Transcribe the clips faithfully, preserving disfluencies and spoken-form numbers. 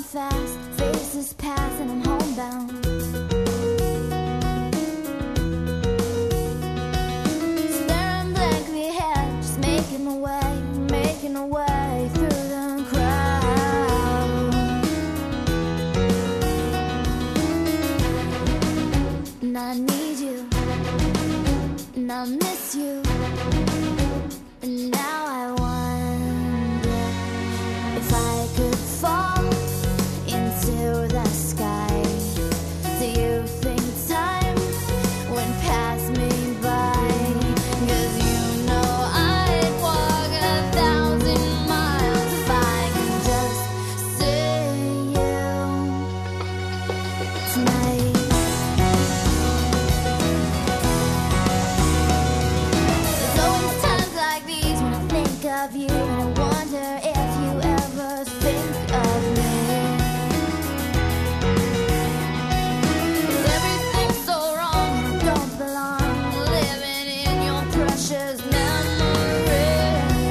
fast, faces pass and I'm homebound. Staring blankly ahead, just making my way, making my way through the crowd. And I need you, and I miss you, and now I wonder if I could fall into the sky. Do you think time would pass me by? 'Cause you know I'd walk a thousand miles if I could just see you tonight. There's always times like these when I think of you, and I wonder if you ever think of me. 'Cause everything's so wrong and I don't belong, living in your precious memory.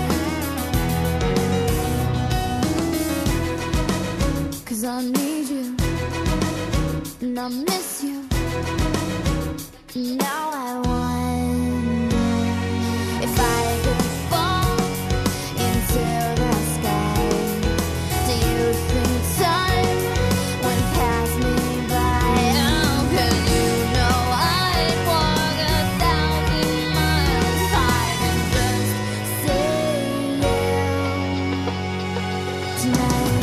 'Cause I need you, and I miss you, and now I wonder if I could fall into the sky. Do you think time would pass me by? Oh, 'cause you know I'd walk a thousand miles if I could just see you tonight.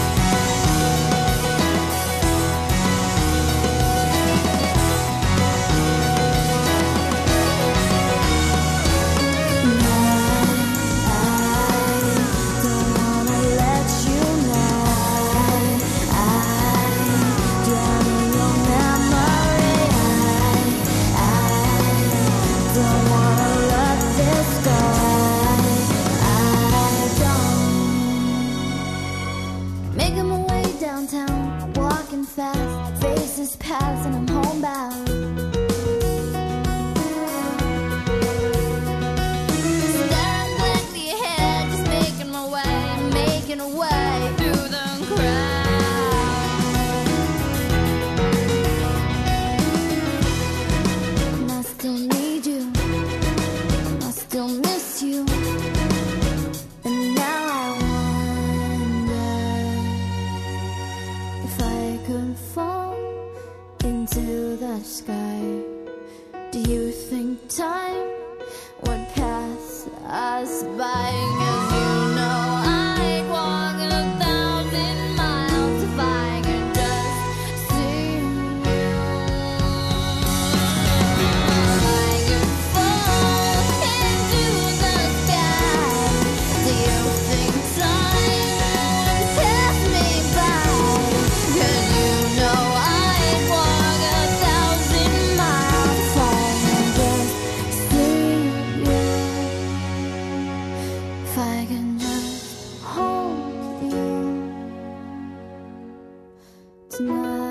Making my way downtown, walking fast, faces pass and I'm homebound. Staring blankly ahead, just making my way, making a way through the crowd. And I still need you, I still miss you, and now I wonder if I could fall into the sky. Do you think time would pass us by? 'Cause you know I'd walk a thousand miles if I could just see you. If I could fall into the sky, do you think time would pass me by? 'Cause you know I'd walk a thousand miles if I could just see you. If I can just hold you tonight.